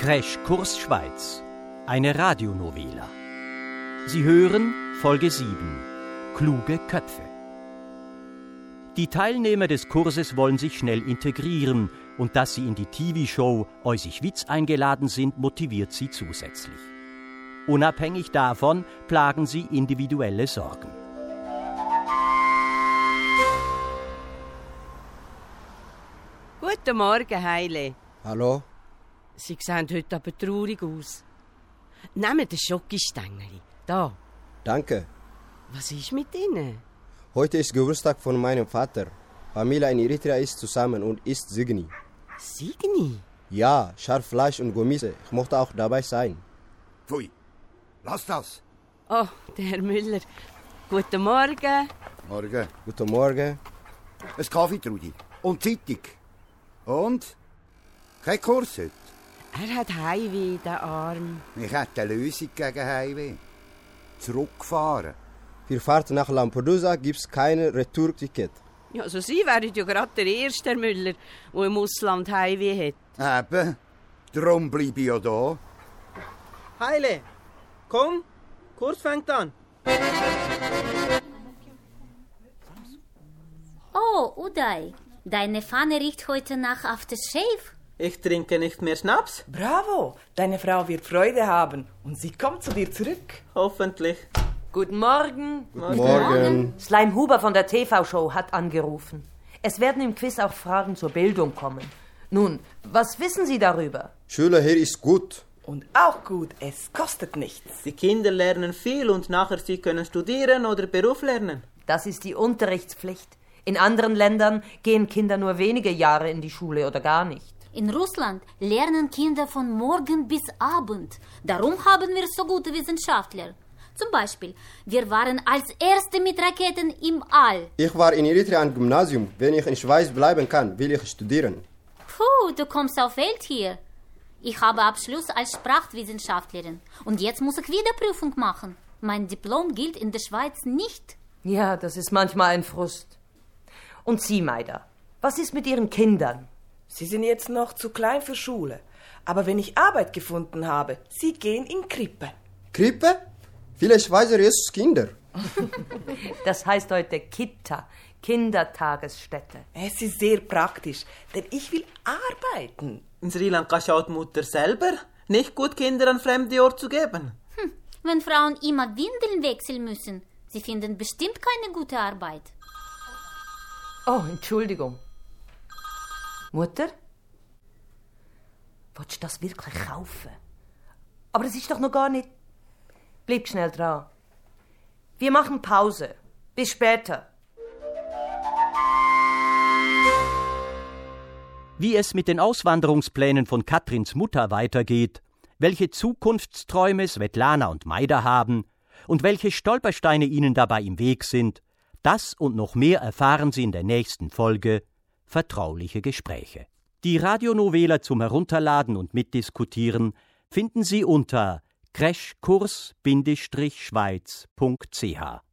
Crashkurs Schweiz, eine Radionovela. Sie hören Folge 7, Kluge Köpfe. Die Teilnehmer des Kurses wollen sich schnell integrieren und dass sie in die TV-Show Eusig Witz eingeladen sind, motiviert sie zusätzlich. Unabhängig davon plagen sie individuelle Sorgen. Guten Morgen, Heile. Hallo? Sie sehen heute aber traurig aus. Nehmt den Schokostängeli. Da. Danke. Was ist mit Ihnen? Heute ist Geburtstag von meinem Vater. Familie in Eritrea ist zusammen und isst Signi. Signi? Ja, Scharfleisch und Gemüse. Ich mochte auch dabei sein. Pfui, lass das. Oh, der Herr Müller. Guten Morgen. Morgen. Guten Morgen. Ein Kaffee, Trudi. Und Zeitung. Und? Kein Kurs heute? Er hat Heimweh, der Arm. Ich hätte eine Lösung gegen Heimweh. Zurückfahren. Für Fahrt nach Lampedusa gibt es keine Retourticket. Ja, also Sie wären ja gerade der erste, Herr Müller, der im Ausland Heimweh hat. Eben. Darum bleibe ich ja da. Heile, komm, Kurs fängt an. Oh, Uday, deine Pfanne riecht heute nach Aftershave. Ich trinke nicht mehr Schnaps. Bravo, deine Frau wird Freude haben und sie kommt zu dir zurück. Hoffentlich. Guten Morgen. Guten Morgen. Slime Huber von der TV-Show hat angerufen. Es werden im Quiz auch Fragen zur Bildung kommen. Nun, was wissen Sie darüber? Schule hier ist gut. Und auch gut, es kostet nichts. Die Kinder lernen viel und nachher sie können studieren oder Beruf lernen. Das ist die Unterrichtspflicht. In anderen Ländern gehen Kinder nur wenige Jahre in die Schule oder gar nicht. In Russland lernen Kinder von morgen bis Abend. Darum haben wir so gute Wissenschaftler. Zum Beispiel, wir waren als Erste mit Raketen im All. Ich war in Eritrea am Gymnasium. Wenn ich in Schweiz bleiben kann, will ich studieren. Puh, du kommst auf Welt hier. Ich habe Abschluss als Sprachwissenschaftlerin. Und jetzt muss ich Wiederprüfung machen. Mein Diplom gilt in der Schweiz nicht. Ja, das ist manchmal ein Frust. Und Sie, Maida, was ist mit Ihren Kindern? Sie sind jetzt noch zu klein für Schule. Aber wenn ich Arbeit gefunden habe, sie gehen in Krippe. Krippe? Viele Schweizer Jesuskinder. Das heißt heute Kita, Kindertagesstätte. Es ist sehr praktisch, denn ich will arbeiten. In Sri Lanka schaut Mutter selber nicht gut, Kinder an fremde Orte zu geben. Wenn Frauen immer Windeln wechseln müssen, sie finden bestimmt keine gute Arbeit. Oh, Entschuldigung. Mutter? Willst du das wirklich kaufen? Aber es ist doch noch gar nicht... Bleib schnell dran. Wir machen Pause. Bis später. Wie es mit den Auswanderungsplänen von Katrins Mutter weitergeht, welche Zukunftsträume Svetlana und Maida haben und welche Stolpersteine ihnen dabei im Weg sind, das und noch mehr erfahren Sie in der nächsten Folge Vertrauliche Gespräche. Die Radionovela zum Herunterladen und Mitdiskutieren finden Sie unter crashkurs-schweiz.ch.